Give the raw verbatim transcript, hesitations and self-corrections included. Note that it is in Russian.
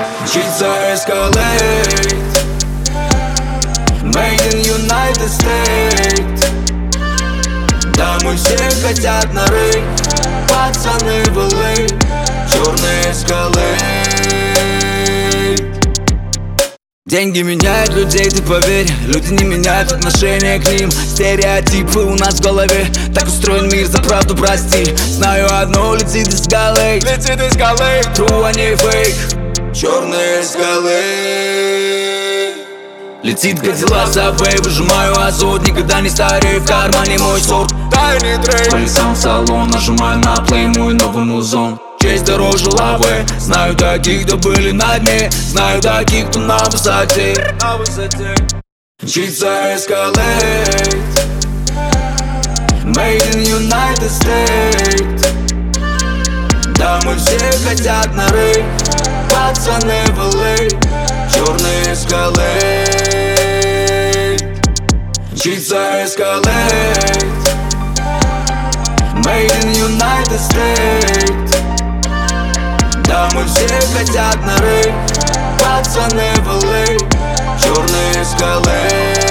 Мчится Escalade, Made in United States. Да, мы все хотят нарыть, пацаны в эл эй. Черный Escalade. Деньги меняют людей, ты поверь. Люди не меняют отношение к ним. Стереотипы у нас в голове. Так устроен мир, за правду прости. Знаю одно, летит Escalade. Летит Escalade. True, а не фейк. Черный Escalade. Летит Кадиллак Subway, выжимаю азот. Никогда не старею, в кармане мой сорт. Тайный трейд. Полетел в салон, нажимаю на плей, мой новый музон. Честь дороже лавы. Знаю таких, кто были на дне. Знаю таких, кто на высоте. На высоте. Мчится Escalade, Made in United States. Да, мы все хотят нарыть, пацаны в эл эй. Черный Escalade. Мчится Escalade, Made in United States. Да, мы все хотят нарыть, пацаны в эл эй. Черный Escalade.